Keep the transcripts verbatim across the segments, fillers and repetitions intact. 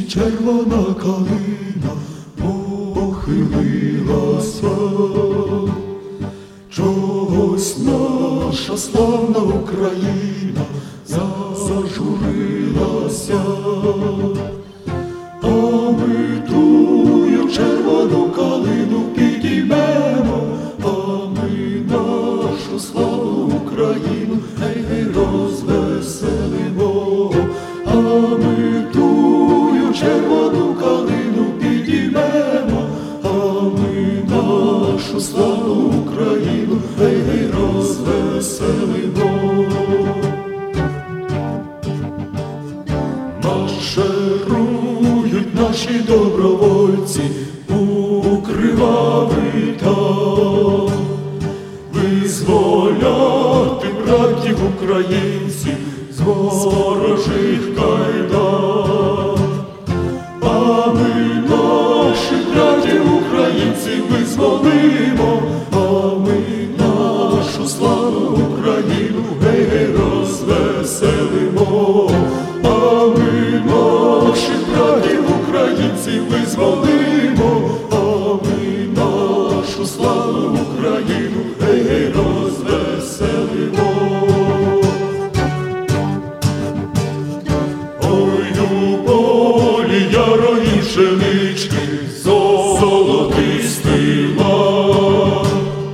червона калина похилилася, чогось наша славна Україна зажурилася, а ми тую червону калину підіймемо, а ми нашу славну Україну гей-гей розвеселимо, а ми тую червону калину підіймемо, а ми нашу славну Україну гей-гей розвеселимо. Марширують наші добровольці у кривавий там, визволяти братів українців з ворожих кайдан. А ми наших братів українців визволимо, а ми нашу славну Україну гей-гей розвеселимо. А ми наших братів українців визволимо, а ми нашу славну Україну гей-гей розвеселимо. Ой, у полі ярої пшенички золотистий лан,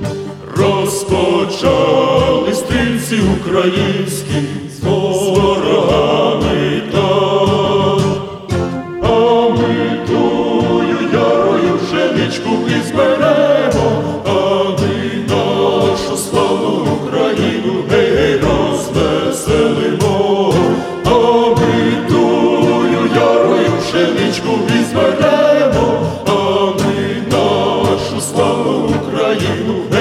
розпочали стрільці українські з ворогами там. А ми тую ярою пшеничку і зберемо, а ми нашу славну Україну гей-гей розвеселимо. А ми тую ярою пшеничку і зберемо, а ми нашу славну Україну